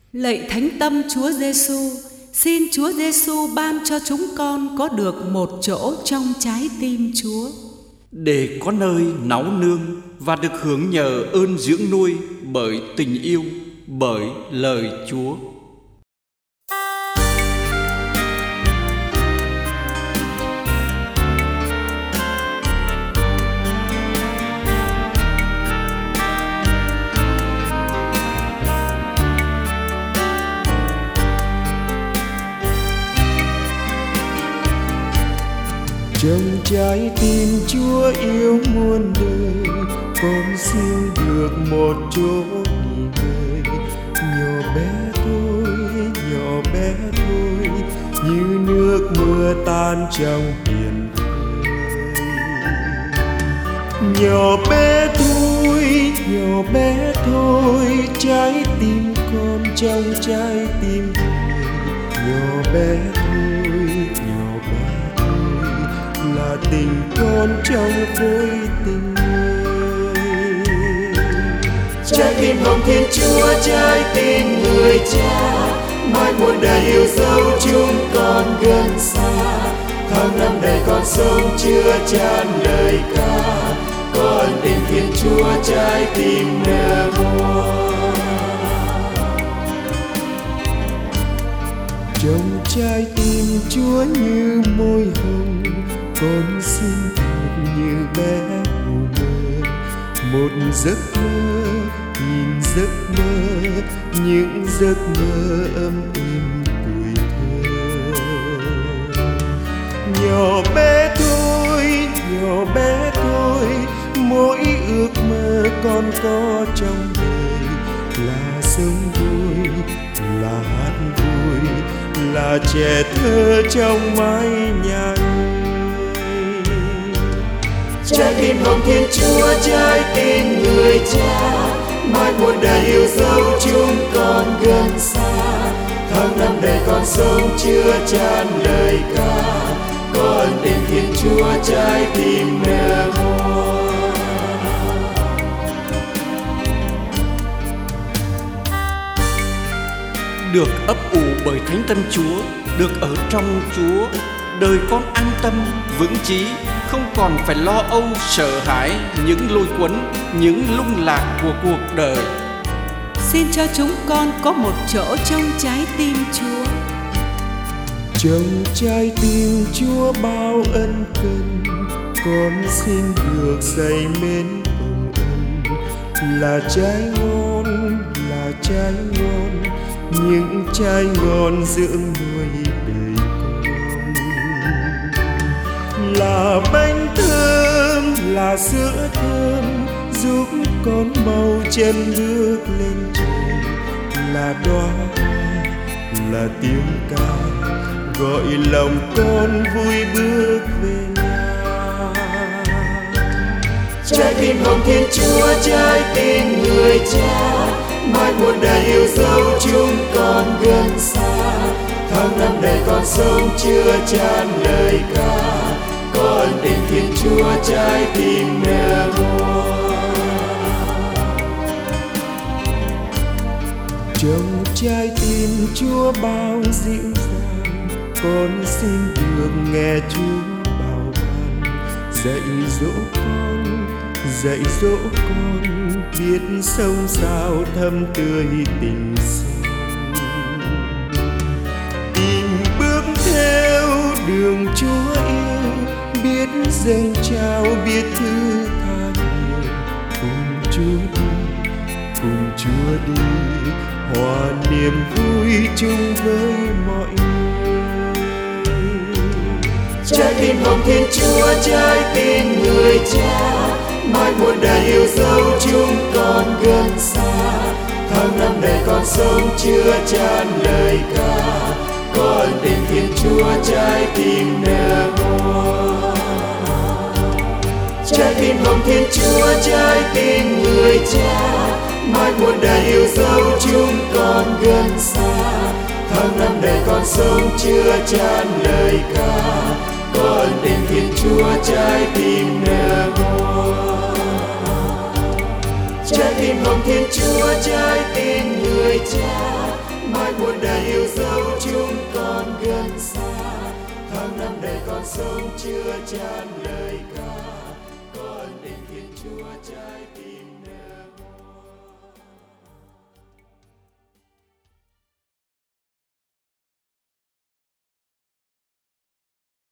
Lạy Thánh Tâm Chúa Giêsu, xin Chúa Giêsu ban cho chúng con có được một chỗ trong trái tim Chúa, để có nơi náu nương và được hưởng nhờ ơn dưỡng nuôi bởi tình yêu, bởi lời Chúa. Trong trái tim Chúa yêu muôn đời, con xin được một chỗ nghỉ ngơi. Nhỏ bé thôi, như nước mưa tan trong biển khơi. Nhỏ bé thôi, trái tim con trong trái tim người. Nhỏ bé là tình con trong khối tình người. Trái tim hồng Thiên Chúa, trái tim người Cha, mãi muôn đời yêu dấu chúng con gần xa. Tháng năm đầy con sống chưa chan lời ca, có ân tình Thiên Chúa trái tim nở hoa. Trong trái tim Chúa như môi hồng, con xin thật như bé hồ mơ. Một giấc mơ, nghìn giấc mơ, những giấc mơ âm êm tuổi thơ. Nhỏ bé thôi, mỗi ước mơ con có trong đời là sống vui, là hát vui, là trẻ thơ trong mái nhà. Trái tim hồng Thiên Chúa, trái tim người Cha, mãi muôn đời yêu dấu chúng con gần xa. Tháng năm đầy con sống chưa chan lời ca, có ân tình Thiên Chúa trái tim nở hoa. Được ấp ủ bởi Thánh Tâm Chúa, được ở trong Chúa, đời con an tâm, vững chí, không còn phải lo âu, sợ hãi những lôi cuốn, những lung lạc của cuộc đời. xin cho chúng con có một chỗ trong trái tim Chúa. Trong trái tim Chúa bao ân cần, con xin được say mến hồng ân. Là trái ngon, những trái ngon dưỡng nuôi đời con. Là bánh thơm, là sữa thơm, giúp con mau chân bước lên trời. Là đóa hoa, là tiếng ca, gọi lòng con vui bước về nhà. Trái tim hồng Thiên Chúa, trái tim người Cha, mãi muôn đời yêu dấu chúng con gần xa. Tháng năm đầy con sống chưa chan lời ca, có ân tình Thiên Chúa trái tim nở hoa. Trong trái tim Chúa bao dịu dàng, con xin được nghe Chúa bảo ban. Dạy dỗ con biết sống sao thâm tươi tình son. Tìm bước theo đường Chúa yêu, biết dâng trao, biết thứ tha nhiều. Cùng Chúa đi, hòa niềm vui chung với mọi người. Trái tim hồng Thiên Chúa, trái tim người Cha, mãi muôn đời yêu dấu chúng con gần xa. Tháng năm đầy con sống chưa chan lời ca, có ân tình Thiên Chúa trái tim nở hoa. Trái tim hồng Thiên Chúa, trái tim người Cha, mãi muôn đời yêu dấu chúng con gần xa. Tháng năm đầy con sống chưa chan lời ca, có ân tình Thiên Chúa trái tim nở hoa. Trái tim hồng Thiên Chúa, trái tim người Cha, hàng năm đời con sống chưa chan lời ca.